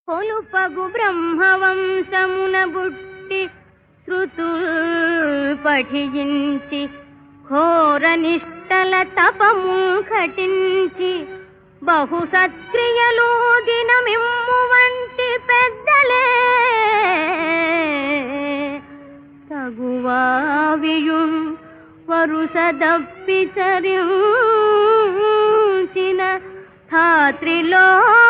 కొలుపగు బ్రహ్మవంశమున బుట్టి శృతుల్ పఠించి ఘోర నిష్టల తపము ఘటించి బహు సత్క్రియలు దినమిమ్ము వంటి పెద్దలే తగువావియు వరుస దప్పిచరించిన ధాత్రిలో